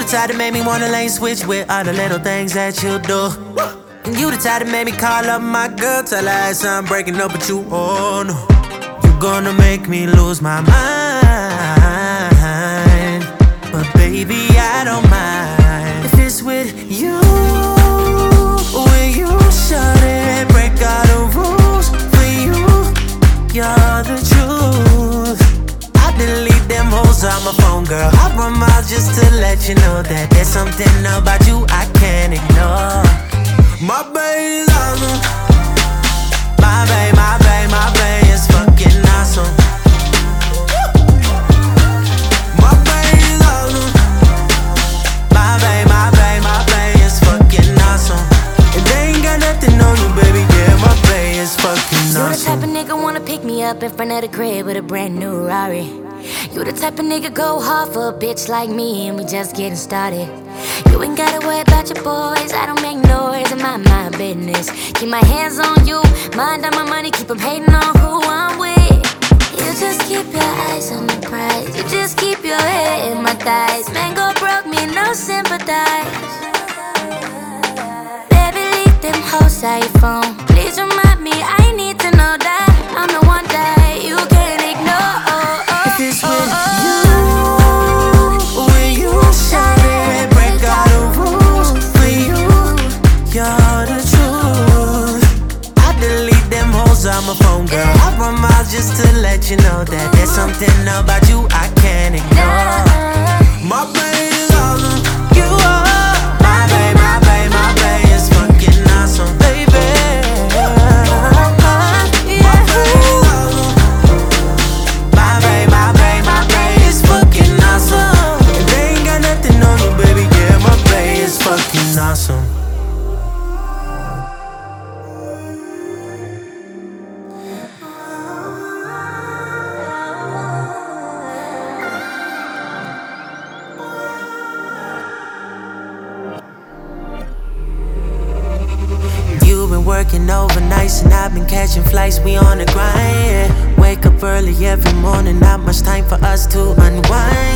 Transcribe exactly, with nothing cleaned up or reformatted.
type that made me wanna lane switch with all the little things that you do. And you the type that made me call up my girl, tell her ass I'm breaking up with you. Oh no, you gonna make me lose my mind, but baby I don't mind if it's with you. When you shut it, break all the rules. For you, you're the truth. I delete them hoes on my phone, girl. I run miles just to let you know that there's something about you I can't ignore. My baby's awesome. My babe, my babe, my babe is fucking awesome. My baby's awesome. My babe, my babe, my babe is fucking awesome. And they ain't got nothing on you, baby. Yeah, my babe is fucking awesome. You the type of nigga wanna pick me up in front of the crib with a brand new Rari. You the type of nigga go hard for a bitch like me, and we just getting started. You ain't gotta worry about your boys, I don't make noise, and mind my business. Keep my hands on you, mind on my money, keep them hating on who I'm with. You just keep your eyes on the prize, you just keep your head in my thighs. Man go broke, me no sympathize. Baby, leave them hoes out your phone. Please remind me, I need to know that I'm the one that you can't ignore. If it's with you, when you shut it, break all the rules. For you, you're the truth. I delete them hoes on my phone, girl. I run miles just to let you know that there's something about you I can't ignore. My baby's awesome. You are my babe, my babe, my babe is fucking awesome, baby. Fucking awesome. You've been working overnights and I've been catching flights. We on the grind, yeah. Wake up early every morning, not much time for us to unwind.